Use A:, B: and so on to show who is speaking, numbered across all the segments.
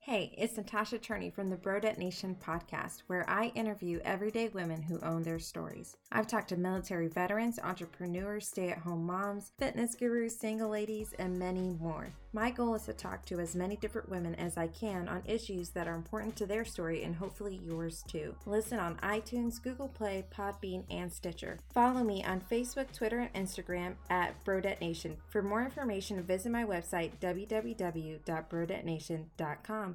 A: Hey, it's Natasha Turney from the Brodet Nation podcast, where I interview everyday women who own their stories. I've talked to military veterans, entrepreneurs, stay-at-home moms, fitness gurus, single ladies, and many more. My goal is to talk to as many different women as I can on issues that are important to their story and hopefully yours too. Listen on iTunes, Google Play, Podbean, and Stitcher. Follow me on Facebook, Twitter, and Instagram at Brodet Nation. For more information, visit my website, www.brodetnation.com.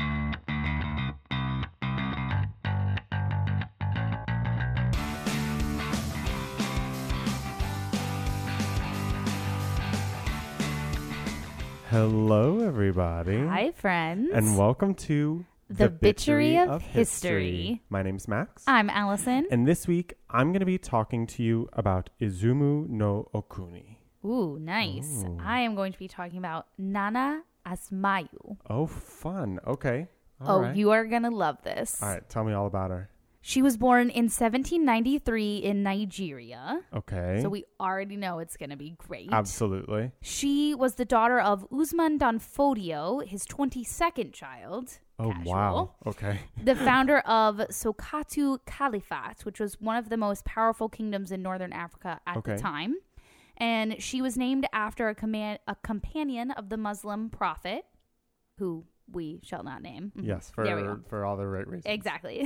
B: Hello, everybody.
C: Hi, friends.
B: And welcome to
C: The Bitchery of History.
B: My name's Max.
C: I'm Allison.
B: And this week, I'm going to be talking to you about Izumo no Okuni.
C: Ooh, nice.
B: Ooh.
C: I am going to be talking about Nana Asmayu.
B: Oh, fun. Okay. All right.
C: You are going to love this.
B: All right. Tell me all about her.
C: She was born in 1793 in Nigeria.
B: Okay.
C: So we already know it's going to be great.
B: Absolutely.
C: She was the daughter of Usman Danfodio, his 22nd child.
B: Oh,
C: Casual.
B: wow. Okay.
C: The founder of Sokoto Caliphate, which was one of the most powerful kingdoms in northern Africa at the time. And she was named after a companion of the Muslim prophet, who we shall not name.
B: Yes, for all the right reasons.
C: Exactly.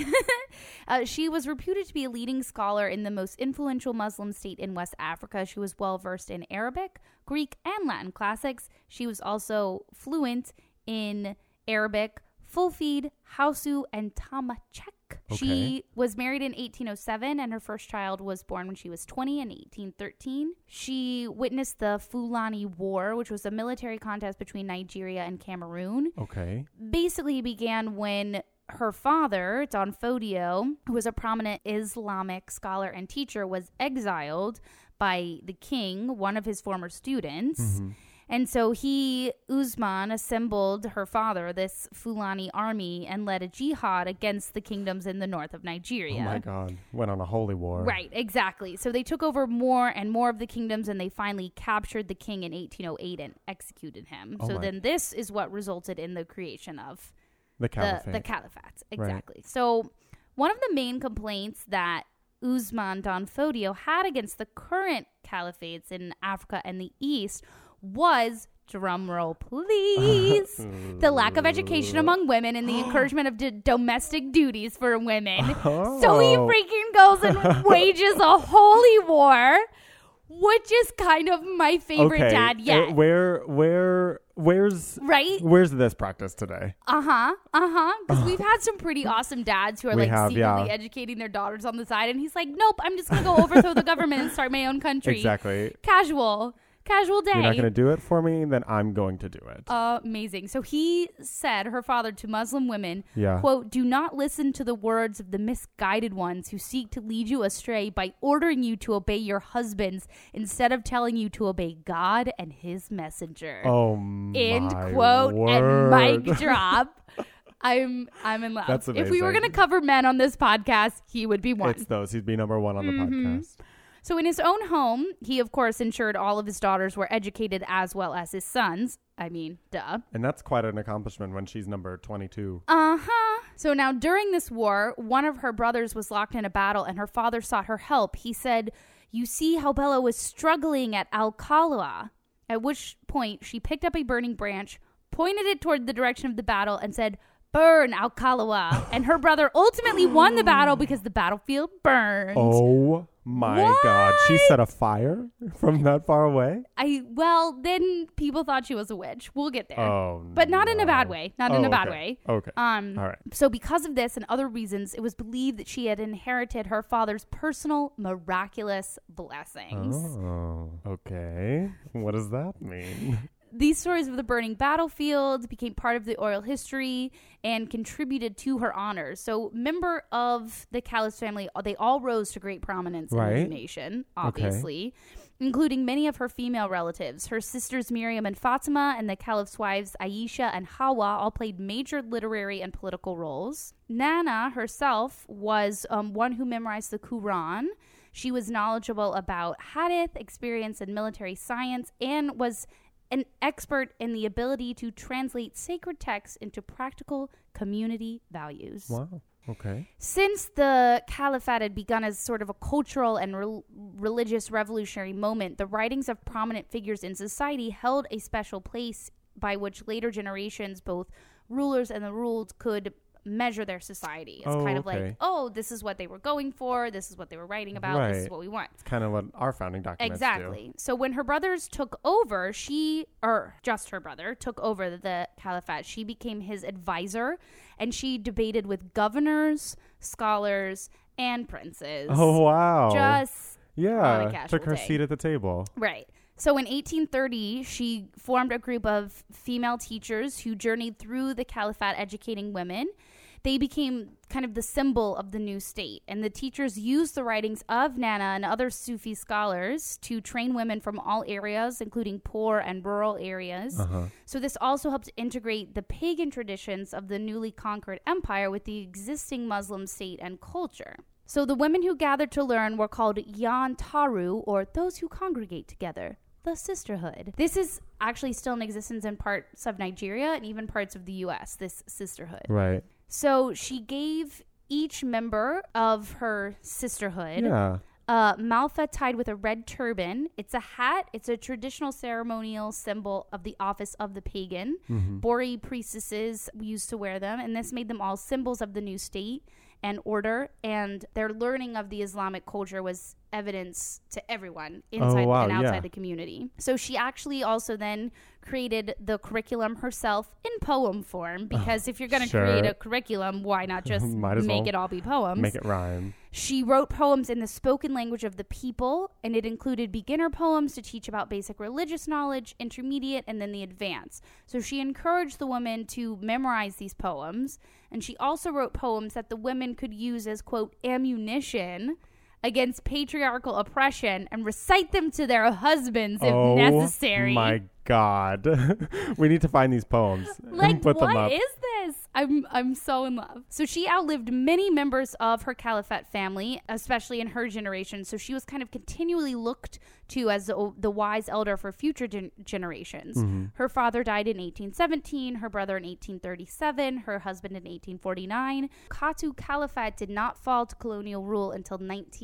C: She was reputed to be a leading scholar in the most influential Muslim state in West Africa. She was well versed in Arabic, Greek, and Latin classics. She was also fluent in Arabic, Fulfid, Hausa, and Tamashek.
B: Okay.
C: She was married in 1807, and her first child was born when she was 20 in 1813. She witnessed the Fulani War, which was a military contest between Nigeria and Cameroon.
B: Okay.
C: Basically began when her father, Danfodio, who was a prominent Islamic scholar and teacher, was exiled by the king, one of his former students.
B: Mm-hmm.
C: And so Usman, assembled her father, this Fulani army, and led a jihad against the kingdoms in the north of Nigeria.
B: Oh, my God. Went on a holy war.
C: Right, exactly. So they took over more and more of the kingdoms, and they finally captured the king in 1808 and executed him. So then this is what resulted in the creation of
B: the caliphate.
C: The caliphate, exactly.
B: Right.
C: So one of the main complaints that Usman Danfodio had against the current caliphates in Africa and the East was, drumroll please, the lack of education among women and the encouragement of domestic duties for women.
B: Oh.
C: So he freaking goes and wages a holy war, which is kind of my favorite dad yet.
B: Where's this practice today?
C: Because we've had some pretty awesome dads who are secretly educating their daughters on the side, and he's like, nope, I'm just gonna go overthrow the government and start my own country.
B: Exactly.
C: Casual day.
B: You're not going to do it for me, then I'm going to do it.
C: Amazing. So he said, her father, to Muslim women,
B: yeah.
C: quote, do not listen to the words of the misguided ones who seek to lead you astray by ordering you to obey your husbands instead of telling you to obey God and his messenger.
B: Oh,
C: End
B: my
C: quote
B: word.
C: And mic drop. I'm in love.
B: That's amazing.
C: If we were going to cover men on this podcast, he would be one.
B: It's those. He'd be number one on the podcast.
C: So in his own home, he, of course, ensured all of his daughters were educated as well as his sons. I mean, duh.
B: And that's quite an accomplishment when she's number 22.
C: So now during this war, one of her brothers was locked in a battle and her father sought her help. He said, you see how Bella was struggling at Al-Qal'a. At which point she picked up a burning branch, pointed it toward the direction of the battle and said, burn Al-Qal'a. And her brother ultimately won the battle because the battlefield burned.
B: Oh my God. She set a fire from that far away?
C: Then people thought she was a witch. We'll get there.
B: Oh,
C: but not in a bad way. Not in a bad way.
B: Okay. All right.
C: So because of this and other reasons, it was believed that she had inherited her father's personal miraculous blessings.
B: Oh, okay. What does that mean?
C: These stories of the burning battlefield became part of the oral history and contributed to her honors. So, member of the Caliph family, they all rose to great prominence in the nation, obviously, including many of her female relatives. Her sisters Miriam and Fatima and the Caliph's wives Aisha and Hawa all played major literary and political roles. Nana herself was one who memorized the Quran. She was knowledgeable about hadith, experience in military science, and was an expert in the ability to translate sacred texts into practical community values.
B: Wow. Okay.
C: Since the Caliphate had begun as sort of a cultural and religious revolutionary moment, the writings of prominent figures in society held a special place by which later generations, both rulers and the ruled, could measure their society. It's kind of like, oh, this is what they were going for. This is what they were writing about. This is what we want.
B: It's kind of what our founding documents
C: Exactly.
B: do.
C: So when her brothers took over, just her brother, took over the Caliphate, she became his advisor, and she debated with governors, scholars, and princes.
B: Oh, wow.
C: Just on a casual
B: took her
C: day.
B: seat at the table.
C: Right. So in 1830, she formed a group of female teachers who journeyed through the Caliphate educating women. They became kind of the symbol of the new state. And the teachers used the writings of Nana and other Sufi scholars to train women from all areas, including poor and rural areas. So this also helped integrate the pagan traditions of the newly conquered empire with the existing Muslim state and culture. So the women who gathered to learn were called Yan Taru, or those who congregate together, the sisterhood. This is actually still in existence in parts of Nigeria and even parts of the U.S., this sisterhood.
B: Right.
C: So she gave each member of her sisterhood malfa tied with a red turban. It's a hat. It's a traditional ceremonial symbol of the office of the pagan. Bori priestesses used to wear them, and this made them all symbols of the new state and order, and their learning of the Islamic culture was evidence to everyone inside and outside the community. So she actually also then created the curriculum herself in poem form, because if you're going to create a curriculum, why not just make it all be poems?
B: Make it rhyme.
C: She wrote poems in the spoken language of the people, and it included beginner poems to teach about basic religious knowledge, intermediate, and then the advanced. So she encouraged the women to memorize these poems, and she also wrote poems that the women could use as, quote, ammunition against patriarchal oppression and recite them to their husbands if necessary.
B: Oh my God. We need to find these poems.
C: Like,
B: put them up.
C: what is this? I'm so in love. So she outlived many members of her Caliphate family, especially in her generation. So she was kind of continually looked to as the wise elder for future generations. Her father died in 1817, her brother in 1837, her husband in 1849. Katu Caliphate did not fall to colonial rule until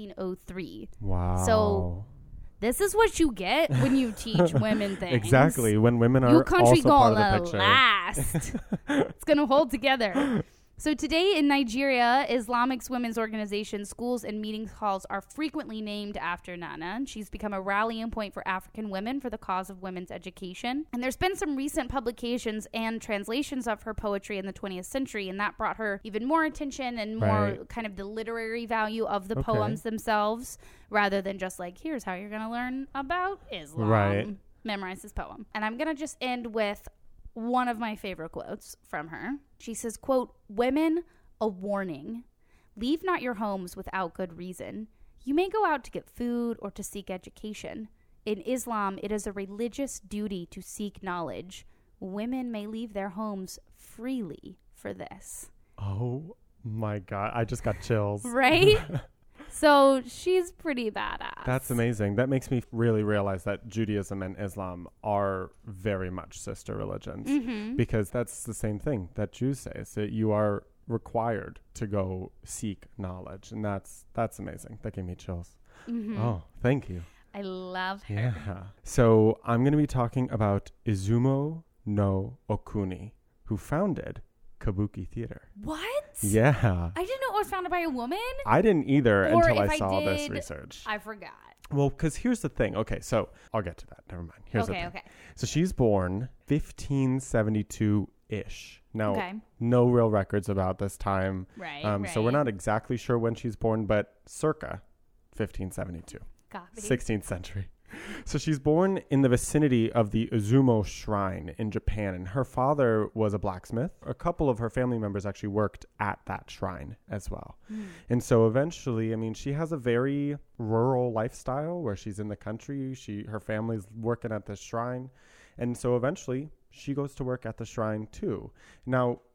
C: 1903.
B: Wow.
C: So this is what you get when you teach women things.
B: Exactly. When women are
C: your country
B: also part of the
C: gonna
B: picture.
C: last. It's gonna hold together. So today in Nigeria, Islamic women's organizations, schools, and meeting halls are frequently named after Nana. She's become a rallying point for African women for the cause of women's education. And there's been some recent publications and translations of her poetry in the 20th century, and that brought her even more attention and more kind of the literary value of the poems themselves, rather than just like, here's how you're going to learn about Islam.
B: Right.
C: Memorize this poem. And I'm going to just end with one of my favorite quotes from her. She says, quote, "Women, a warning. Leave not your homes without good reason. You may go out to get food or to seek education. In Islam, it is a religious duty to seek knowledge. Women may leave their homes freely for this."
B: Oh my God. I just got chills.
C: Right? So she's pretty badass.
B: That's amazing. That makes me really realize that Judaism and Islam are very much sister religions, because that's the same thing that Jews say, is that you are required to go seek knowledge. And that's amazing. That gave me chills. Oh, thank you.
C: I love her.
B: Yeah. So I'm going to be talking about Izumo no Okuni, who founded Kabuki Theater.
C: What?
B: Yeah.
C: I didn't know it was founded by a woman.
B: I didn't either
C: Or
B: until
C: if
B: I saw this
C: did,
B: research.
C: I forgot.
B: Well, because here's the thing. Okay, so I'll get to that. Never mind. Here's the thing.
C: Okay.
B: So she's born 1572-ish. Now, no real records about this time.
C: Right.
B: So we're not exactly sure when she's born, but circa 1572.
C: Copy.
B: 16th century. So she's born in the vicinity of the Izumo Shrine in Japan, and her father was a blacksmith. A couple of her family members actually worked at that shrine as well. And so eventually, I mean, she has a very rural lifestyle where she's in the country. Her family's working at this shrine. And so eventually she goes to work at the shrine too. Now,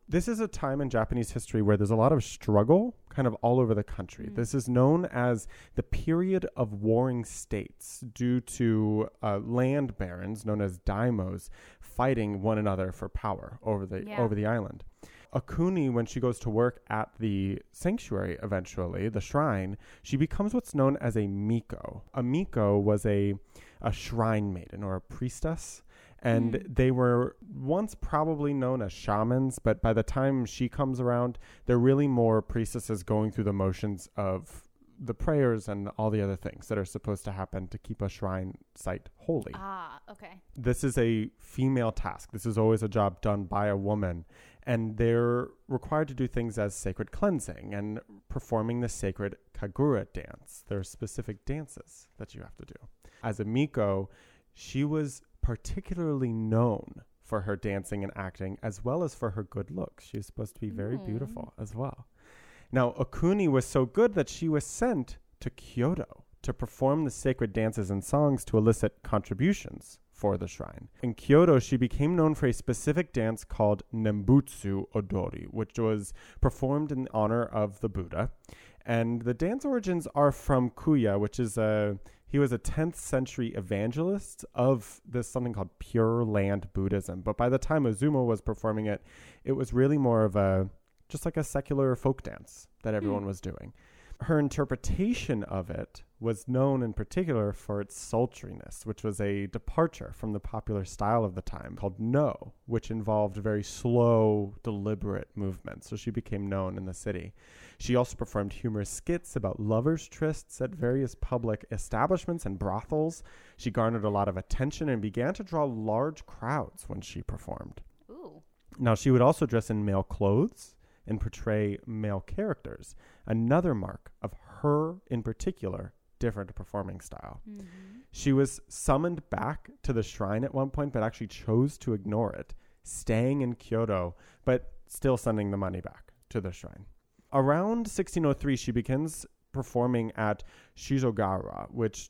B: This is a time in Japanese history where there's a lot of struggle kind of all over the country. This is known as the period of warring states due to land barons known as daimyos fighting one another for power over the island. Okuni, when she goes to work at the sanctuary eventually, the shrine, she becomes what's known as a miko. A miko was a shrine maiden or a priestess. And they were once probably known as shamans, but by the time she comes around, they're really more priestesses going through the motions of the prayers and all the other things that are supposed to happen to keep a shrine site holy.
C: Ah, okay.
B: This is a female task. This is always a job done by a woman. And they're required to do things as sacred cleansing and performing the sacred kagura dance. There are specific dances that you have to do. As a miko, she was particularly known for her dancing and acting, as well as for her good looks. She was supposed to be very beautiful as well. Now, Okuni was so good that she was sent to Kyoto to perform the sacred dances and songs to elicit contributions for the shrine. In Kyoto, she became known for a specific dance called Nembutsu Odori, which was performed in honor of the Buddha. And the dance origins are from Kuya, which is he was a 10th century evangelist of this something called Pure Land Buddhism. But by the time Ozumo was performing it, it was really more of just like a secular folk dance that everyone was doing. Her interpretation of it was known in particular for its sultriness, which was a departure from the popular style of the time called No, which involved very slow, deliberate movements. So she became known in the city. She also performed humorous skits about lovers' trysts at various public establishments and brothels. She garnered a lot of attention and began to draw large crowds when she performed.
C: Ooh.
B: Now, she would also dress in male clothes and portray male characters, another mark of her, in particular, different performing style. She was summoned back to the shrine at one point, but actually chose to ignore it, staying in Kyoto, but still sending the money back to the shrine. Around 1603, she begins performing at Shizogara, which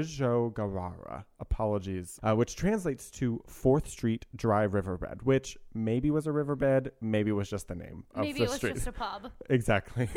B: translates to 4th Street Dry Riverbed, which maybe was a riverbed, maybe it was just the name of the street.
C: Maybe it was just a pub.
B: Exactly.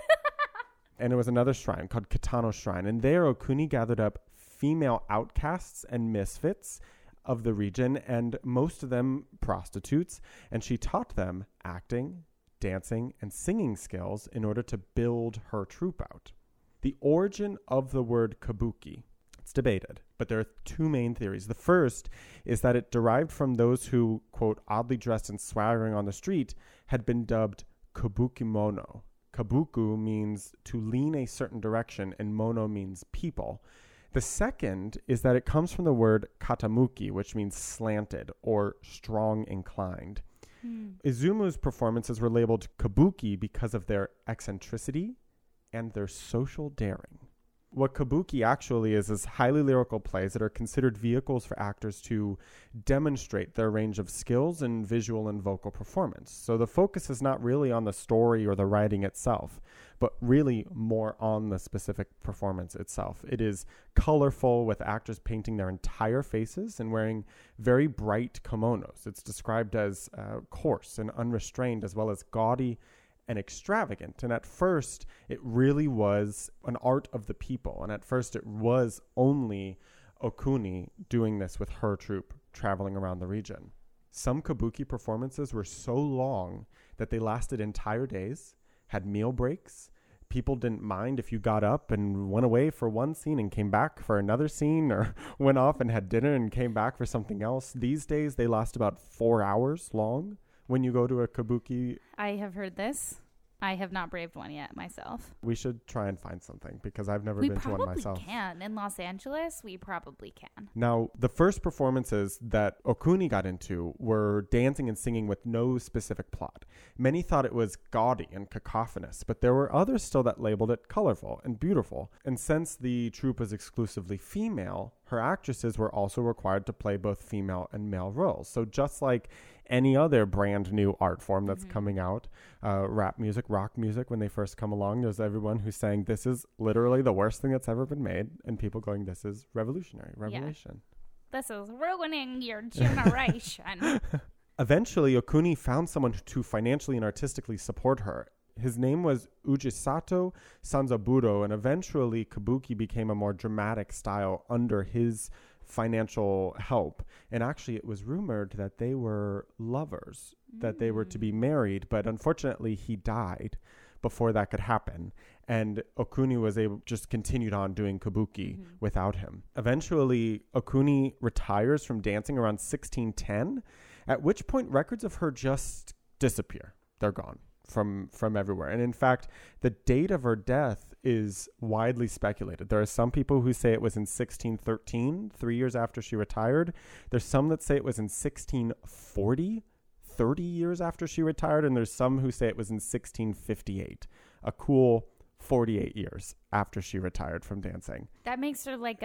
B: And it was another shrine called Kitano Shrine. And there, Okuni gathered up female outcasts and misfits of the region, and most of them prostitutes, and she taught them acting, dancing, and singing skills in order to build her troupe out. The origin of the word kabuki, it's debated, but there are two main theories. The first is that it derived from those who, quote, oddly dressed and swaggering on the street, had been dubbed kabukimono. Kabuku means to lean a certain direction, and mono means people. The second is that it comes from the word katamuki, which means slanted or strong inclined. Izumu's performances were labeled kabuki because of their eccentricity and their social daring. What kabuki actually is highly lyrical plays that are considered vehicles for actors to demonstrate their range of skills in visual and vocal performance. So the focus is not really on the story or the writing itself, but really more on the specific performance itself. It is colorful, with actors painting their entire faces and wearing very bright kimonos. It's described as coarse and unrestrained, as well as gaudy and extravagant. And at first, it really was an art of the people. And at first, it was only Okuni doing this with her troupe traveling around the region. Some kabuki performances were so long that they lasted entire days, had meal breaks. People didn't mind if you got up and went away for one scene and came back for another scene, or went off and had dinner and came back for something else. These days, they last about 4 hours long. When you go to a kabuki.
C: I have heard this. I have not braved one yet myself.
B: We should try and find something, because I've never been to one myself.
C: We probably can. In Los Angeles, we probably can.
B: Now, the first performances that Okuni got into were dancing and singing with no specific plot. Many thought it was gaudy and cacophonous, but there were others still that labeled it colorful and beautiful. And since the troupe was exclusively female, her actresses were also required to play both female and male roles. So just like any other brand new art form that's coming out, rap music, rock music, when they first come along, there's everyone who's saying this is literally the worst thing that's ever been made, and people going, this is revolutionary, revelation.
C: Yeah. This is ruining your generation.
B: Eventually, Okuni found someone to financially and artistically support her. His name was Ujisato Sanzaburo, and eventually Kabuki became a more dramatic style under his financial help. And actually, it was rumored that they were lovers, that they were to be married, but unfortunately, he died before that could happen. And Okuni was just continued on doing kabuki without him. Eventually, Okuni retires from dancing around 1610, at which point records of her just disappear. They're gone from everywhere. And in fact, the date of her death is widely speculated. There are some people who say it was in 1613, 3 years after she retired. There's some that say it was in 1640, 30 years after she retired. And there's some who say it was in 1658, a cool 48 years after she retired from dancing.
C: That makes her like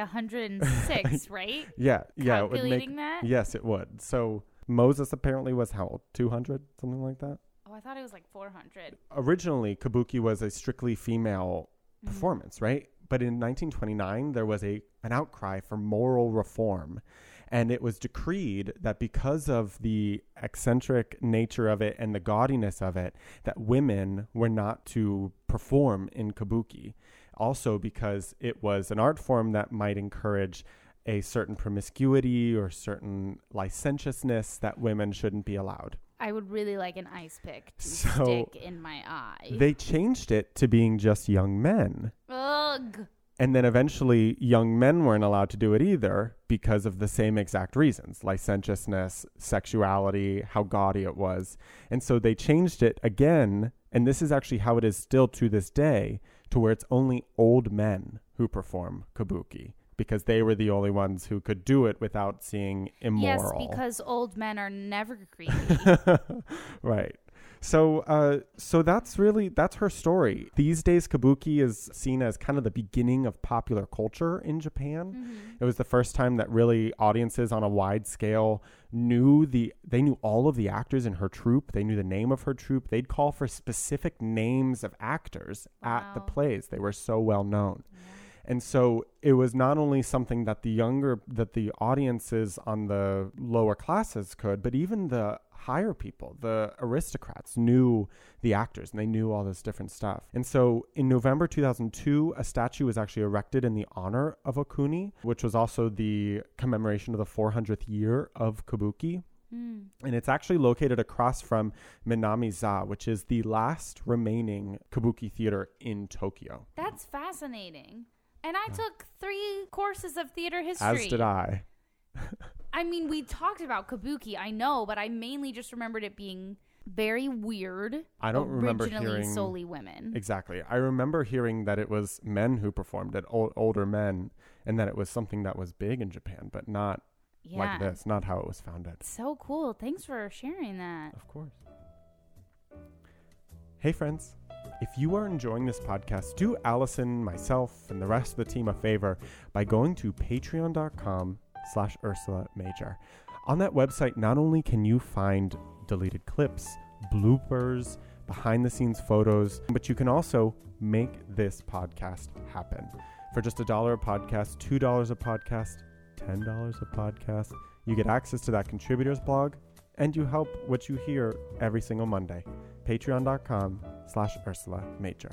C: 106, right?
B: Yeah.
C: Calculating that?
B: Yes, it would. So Moses apparently was how old? 200? Something like that?
C: Oh, I thought it was like 400.
B: Originally, kabuki was a strictly female performance, right? But in 1929, there was an outcry for moral reform. And it was decreed that because of the eccentric nature of it and the gaudiness of it, that women were not to perform in kabuki. Also because it was an art form that might encourage a certain promiscuity or certain licentiousness that women shouldn't be allowed.
C: I would really like an ice pick to stick in my eye.
B: They changed it to being just young men.
C: Ugh.
B: And then eventually young men weren't allowed to do it either because of the same exact reasons. Licentiousness, sexuality, how gaudy it was. And so they changed it again. And this is actually how it is still to this day, to where it's only old men who perform kabuki, because they were the only ones who could do it without seeing immoral.
C: Yes, because old men are never creepy.
B: Right. So that's her story. These days, kabuki is seen as kind of the beginning of popular culture in Japan. It was the first time that really audiences on a wide scale knew all of the actors in her troupe. They knew the name of her troupe. They'd call for specific names of actors at the plays. They were so well known. Yeah. And so it was not only something that the audiences on the lower classes could, but even the higher people, the aristocrats, knew the actors and they knew all this different stuff. And so in November 2002, a statue was actually erected in the honor of Okuni, which was also the commemoration of the 400th year of kabuki. And it's actually located across from Minami-za, which is the last remaining kabuki theater in Tokyo.
C: That's fascinating. And I took 3 courses of theater history.
B: As did I.
C: I mean, we talked about kabuki, I know, but I mainly just remembered it being very weird.
B: I don't remember
C: originally
B: hearing
C: solely women.
B: Exactly. I remember hearing that it was men who performed it, older men, and that it was something that was big in Japan, but not like this, not how it was founded.
C: So cool. Thanks for sharing that.
B: Of course. Hey, friends. If you are enjoying this podcast, do Allison, myself, and the rest of the team a favor by going to patreon.com/Ursula Major. On that website, not only can you find deleted clips, bloopers, behind-the-scenes photos, but you can also make this podcast happen. For just $1 a podcast, $2 a podcast, $10 a podcast, you get access to that contributors blog, and you help what you hear every single Monday. Patreon.com/Ursula Major.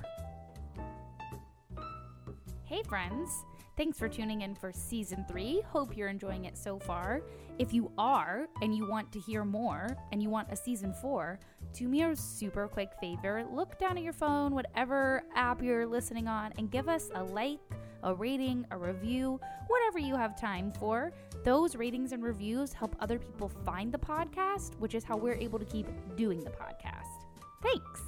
C: Hey friends, thanks for tuning in for season 3. Hope you're enjoying it so far. If you are, and you want to hear more, and you want a season 4, do me a super quick favor. Look down at your phone, whatever app you're listening on, and give us a like, a rating, a review, whatever you have time for. Those ratings and reviews help other people find the podcast, which is how we're able to keep doing the podcast. Thanks.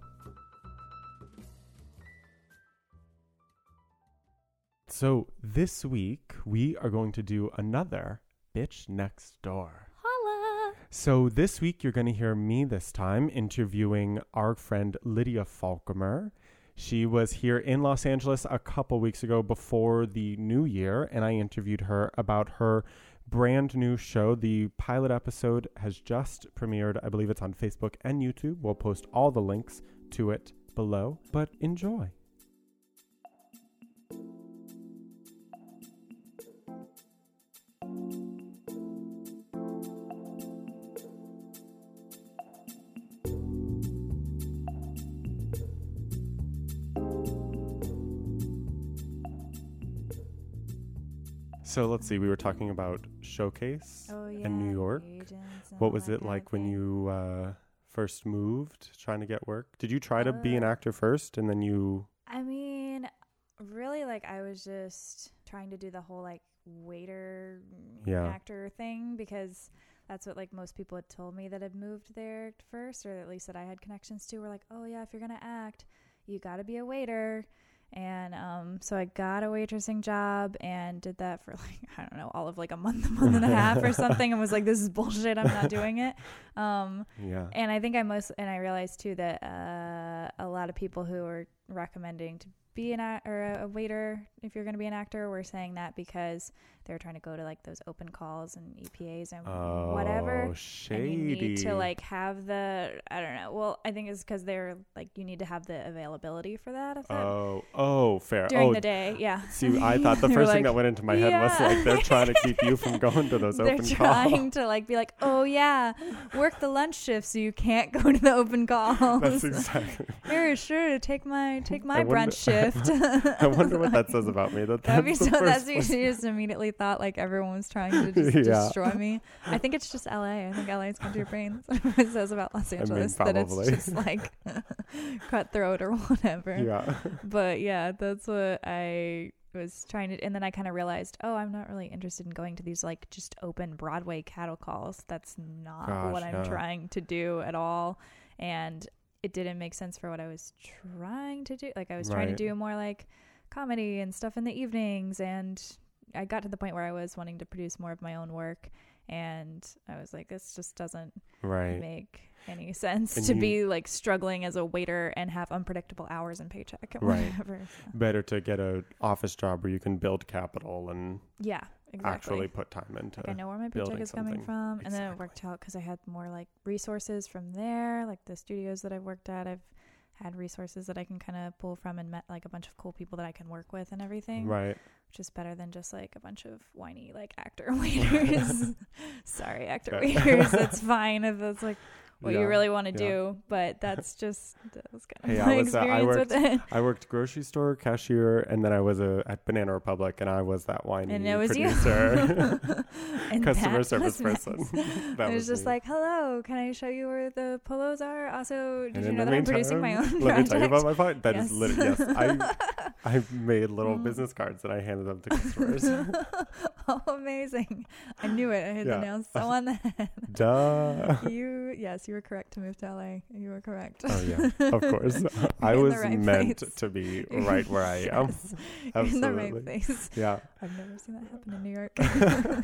B: So this week, we are going to do another Bitch Next Door.
C: Holla!
B: So this week, you're going to hear me this time interviewing our friend Lydia Falcomer. She was here in Los Angeles a couple weeks ago before the new year, and I interviewed her about her brand new show. The pilot episode has just premiered. I believe it's on Facebook and YouTube. We'll post all the links to it below, but enjoy. So let's see. We were talking about Showcase in New York. What was it like when you first moved, trying to get work? Did you try to be an actor first, and then you?
D: I mean, really, like I was just trying to do the whole like waiter actor thing, because that's what like most people had told me that had moved there first, or at least that I had connections to, were like, oh yeah, if you're gonna act, you got to be a waiter. And so I got a waitressing job and did that for like, I don't know, all of like a month and a half or something, and was like, this is bullshit, I'm not doing it. And I think I realized too that a lot of people who were recommending to be a waiter if you're going to be an actor were saying that because they were trying to go to like those open calls and EPAs and whatever.
B: Shady.
D: And you need to like have the, I don't know. Well, I think it's because they're like, you need to have the availability for that.
B: Fair.
D: During the day, yeah.
B: See, I thought the first thing that went into my head was like, they're trying to keep you from going to those open calls.
D: They're trying to like be like, oh yeah, work the lunch shift so you can't go to the open calls.
B: That's exactly.
D: Here, sure, take my brunch shift.
B: I wonder what that says about me.
D: That's you just immediately thought like everyone was trying to just destroy me. I think it's just LA. I think LA is going to your brain. That's what it says about Los Angeles, that it's just like cutthroat or whatever.
B: Yeah.
D: But yeah, that's what I was trying to, and then I kind of realized, oh, I'm not really interested in going to these like just open Broadway cattle calls. That's not what I'm trying to do at all. And it didn't make sense for what I was trying to do. Like I was trying to do more like comedy and stuff in the evenings, and I got to the point where I was wanting to produce more of my own work, and I was like, this just doesn't make any sense to be like struggling as a waiter and have unpredictable hours and paycheck and whatever.
B: Better to get an office job where you can build capital and
D: exactly.
B: actually put time into
D: like I know where my paycheck is coming from. And then it worked out because I had more like resources from there, like the studios that I've worked at. I've had resources that I can kind of pull from, and met like a bunch of cool people that I can work with and everything.
B: Right.
D: Which is better than just like a bunch of whiny like actor waiters. Sorry, actor waiters. That's fine if that's like what you really want to do, but that was kind of my experience with it.
B: I worked grocery store cashier, and then I was at Banana Republic, and I was that whiny producer,
D: and
B: customer service person.
D: I was just like, hello, can I show you where the polos are? Also, did you know that I'm producing my own project?
B: Let me tell you about my point. That is literally, I made little business cards and I handed them to customers.
D: Oh, amazing. I knew it. I hit the nail so on the head.
B: Duh.
D: You were correct to move to LA. You were correct.
B: Oh yeah, of course. I was meant to be right where I am. Absolutely.
D: In the right place.
B: Yeah.
D: I've never seen that happen in New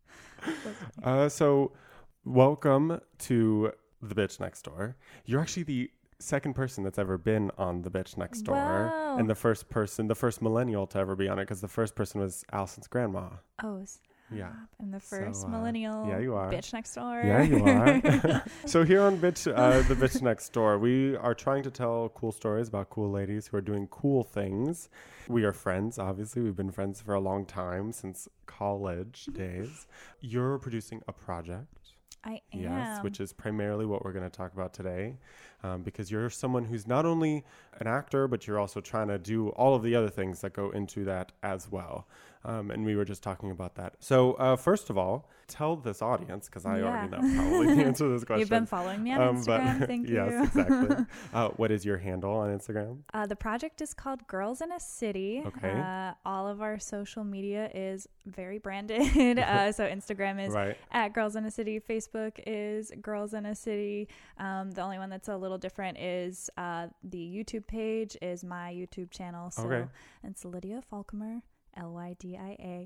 D: York.
B: So welcome to The Bitch Next Door. You're actually the second person that's ever been on The Bitch Next Door.
D: Wow.
B: And the first millennial to ever be on it, because the first person was Allison's grandma.
D: Oh,
B: yeah.
D: I'm the first millennial.
B: Yeah, you are.
D: Bitch Next Door.
B: Yeah, you are. So here on The Bitch Next Door, we are trying to tell cool stories about cool ladies who are doing cool things. We are friends, obviously. We've been friends for a long time, since college days. You're producing a project.
D: I am.
B: Yes, which is primarily what we're going to talk about today, because you're someone who's not only an actor, but you're also trying to do all of the other things that go into that as well. And we were just talking about that. So first of all, tell this audience, because I already know probably the answer to this question.
D: You've been following me on Instagram. Thank you.
B: Yes, exactly. What is your handle on Instagram?
D: The project is called Girls in a City.
B: Okay.
D: All of our social media is very branded. So Instagram is at Girls in a City. Facebook is Girls in a City. The only one that's a little different is the YouTube page is my YouTube channel. So it's Lydia Folcomer, LYDIA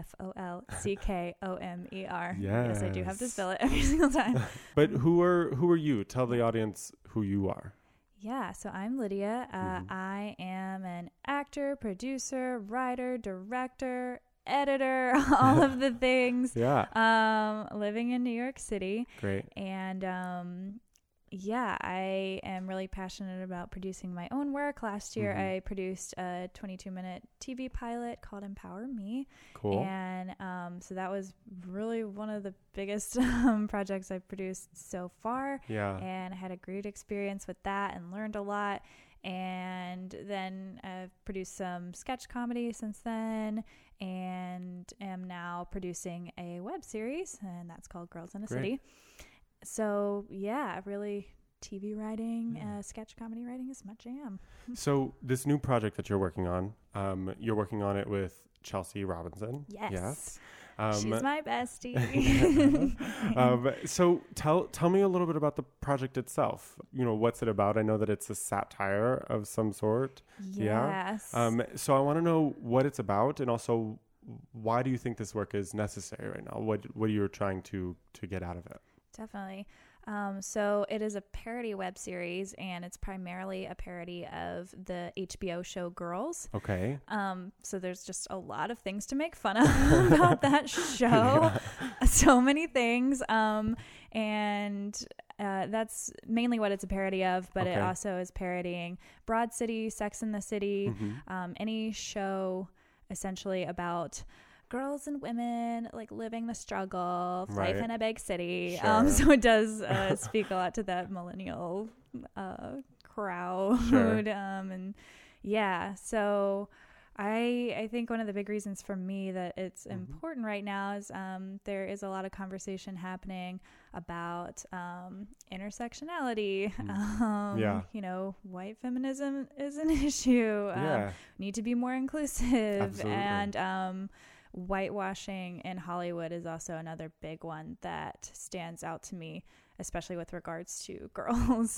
D: FOLCKOMER.
B: Yes,
D: I do have to spell it every single time.
B: But who are you? Tell the audience who you are.
D: Yeah, so I'm Lydia. I am an actor, producer, writer, director, editor, all of the things.
B: Yeah.
D: Living in New York City.
B: Great.
D: And I am really passionate about producing my own work. Last year, I produced a 22-minute TV pilot called Empower Me.
B: Cool.
D: And so that was really one of the biggest projects I've produced so far.
B: Yeah.
D: And I had a great experience with that and learned a lot. And then I've produced some sketch comedy since then, and am now producing a web series, and that's called Girls in a City. So yeah, really TV writing, sketch comedy writing is my jam.
B: So this new project that you're working on it with Chelsea Robinson.
D: Yes. She's my bestie.
B: So tell me a little bit about the project itself. What's it about? I know that it's a satire of some sort.
D: Yes.
B: Yeah. So I want to know what it's about, and also why do you think this work is necessary right now? What are you trying to get out of it?
D: Definitely. So it is a parody web series, and it's primarily a parody of the HBO show Girls.
B: Okay.
D: So there's just a lot of things to make fun of about that show. So many things. And that's mainly what it's a parody of, but it also is parodying Broad City, Sex and the City, any show essentially about girls and women like living the struggle, life in a big city.
B: Sure.
D: So it does speak a lot to that millennial crowd.
B: Sure.
D: And yeah, so I think one of the big reasons for me that it's important right now is there is a lot of conversation happening about intersectionality. White feminism is an issue. Need to be more inclusive.
B: Absolutely.
D: And whitewashing in Hollywood is also another big one that stands out to me, especially with regards to girls.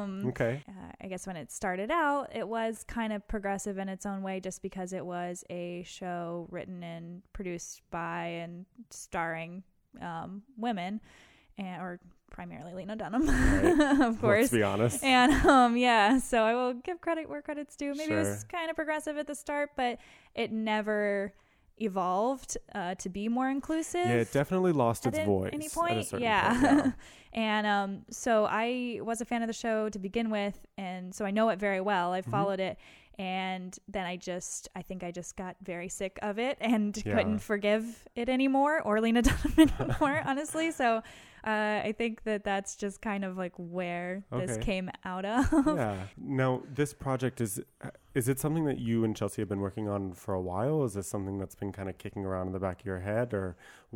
D: I guess when it started out, it was kind of progressive in its own way, just because it was a show written and produced by and starring women, or primarily Lena Dunham, of course.
B: Let's be honest.
D: And so I will give credit where credit's due. Maybe it was kind of progressive at the start, but it never evolved to be more inclusive.
B: Yeah, it definitely lost its voice
D: at any point.
B: At a certain point,
D: And so I was a fan of the show to begin with, and so I know it very well. I've followed it, and then I think I just got very sick of it and couldn't forgive it anymore, or Lena Dunham anymore, honestly. So I think that's just kind of like where this came out of.
B: Yeah. Now, this project is it something that you and Chelsea have been working on for a while? Is this something that's been kind of kicking around in the back of your head, or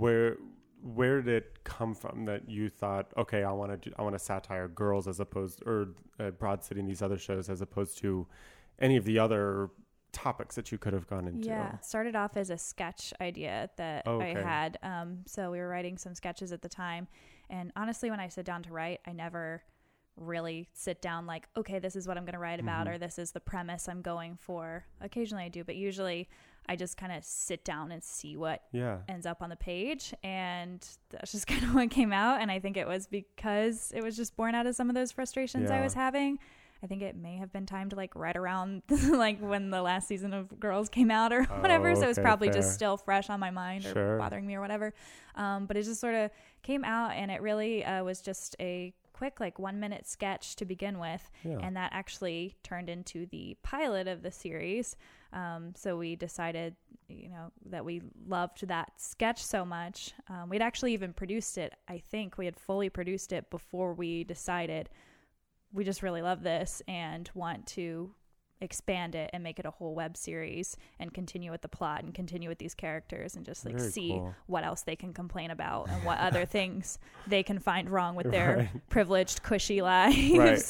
B: where did it come from that you thought, okay, I want to satire Girls as opposed, or Broad City and these other shows, as opposed to any of the other topics that you could have gone into?
D: Yeah, started off as a sketch idea that I had. So we were writing some sketches at the time, and honestly, when I sit down to write, I never really sit down like, okay, this is what I'm going to write about, or this is the premise I'm going for. Occasionally I do, but usually I just kind of sit down and see what ends up on the page, and that's just kind of what came out. And I think it was because it was just born out of some of those frustrations I was having. I think it may have been time to like right around like when the last season of Girls came out or whatever. So it's probably just still fresh on my mind or bothering me or whatever. But it just sort of came out, and it really was just a quick like 1-minute sketch to begin with. And that actually turned into the pilot of the series. So we decided, that we loved that sketch so much. We'd actually even produced it. I think we had fully produced it before we decided we just really love this and want to expand it and make it a whole web series and continue with the plot and continue with these characters and just like see what else they can complain about and what other things they can find wrong with their privileged, cushy lives.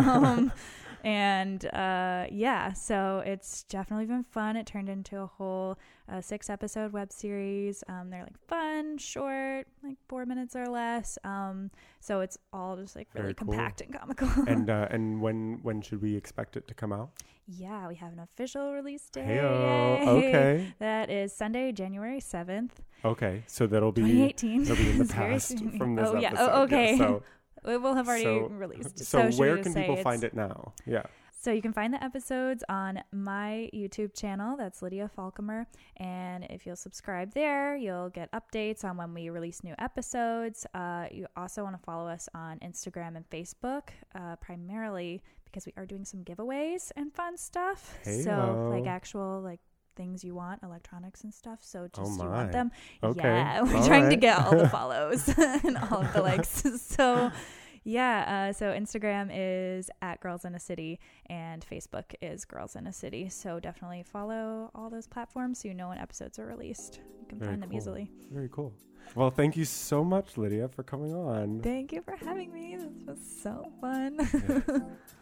D: So it's definitely been fun. It turned into a whole 6-episode web series. They're like fun, short, like 4 minutes or less. So it's all just like really compact and comical.
B: And when should we expect it to come out?
D: Yeah, we have an official release date.
B: Okay.
D: That is Sunday, January 7th.
B: Okay, so that'll be
D: 2018.
B: That'll be in the past from this episode.
D: Yeah. Okay.
B: Yeah, so
D: it will have already released.
B: So where can people find it now? Yeah.
D: So you can find the episodes on my YouTube channel. That's Lydia Falcomer. And if you'll subscribe there, you'll get updates on when we release new episodes. You also want to follow us on Instagram and Facebook, primarily because we are doing some giveaways and fun stuff. So like actual like things you want, electronics and stuff. So just you want them.
B: Okay.
D: Yeah, we're trying to get all the follows and all of the likes. So Yeah, so Instagram is @GirlsInACity and Facebook is Girls in a City. So definitely follow all those platforms so you know when episodes are released. You can find them easily.
B: Very cool. Well, thank you so much, Lydia, for coming on.
D: Thank you for having me. This was so fun.
B: Yeah.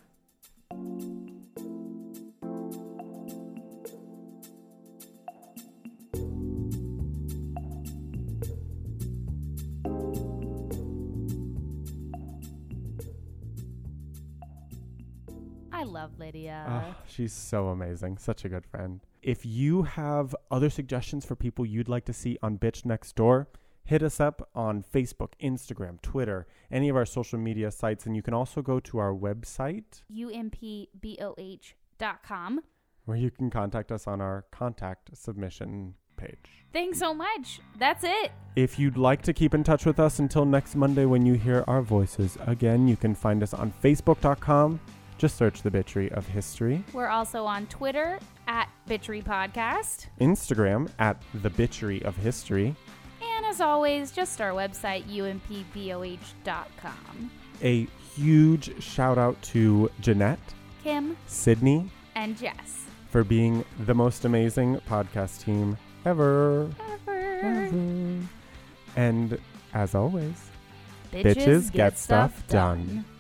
C: I love Lydia.
B: Oh, she's so amazing. Such a good friend. If you have other suggestions for people you'd like to see on Bitch Next Door, hit us up on Facebook, Instagram, Twitter, any of our social media sites. And you can also go to our website,
C: umpboh.com,
B: where you can contact us on our contact submission page.
C: Thanks so much. That's it.
B: If you'd like to keep in touch with us until next Monday when you hear our voices again, you can find us on Facebook.com. Just search The Bitchery of History.
C: We're also on Twitter @Bitchery Podcast.
B: Instagram @The Bitchery of History.
C: And as always, just our website, umpboh.com.
B: A huge shout out to Jeanette,
C: Kim,
B: Sydney,
C: and Jess
B: for being the most amazing podcast team ever. And as always, bitches get stuff done.